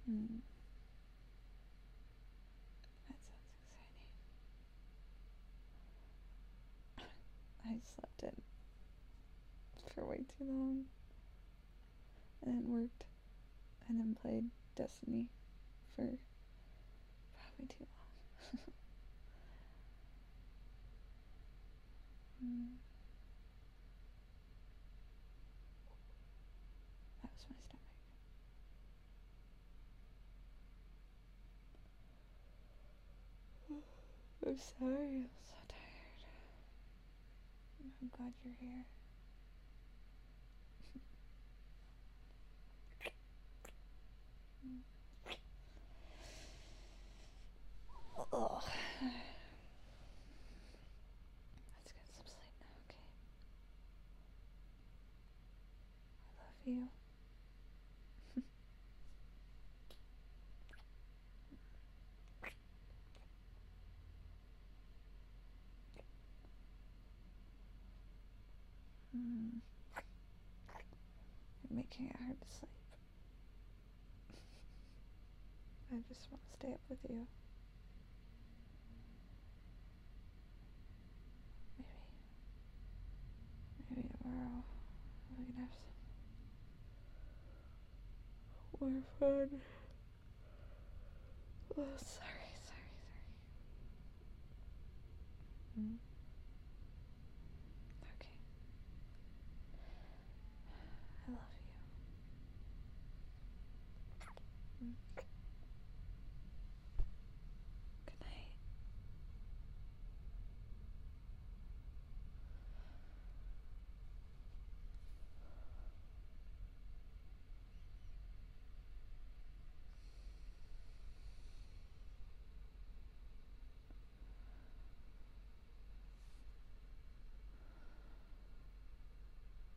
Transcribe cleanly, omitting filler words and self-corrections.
Hmm. That sounds exciting. I slept in for way too long, and then worked, and then played Destiny for probably too long. Hmm. That was my stomach. I'm sorry, I'm so tired. I'm glad you're here. Ugh. Let's get some sleep now, okay? I love you. Hmm. You're making it hard to sleep. I just want to stay up with you. Maybe tomorrow we can have some more fun. Oh, sorry. Hmm.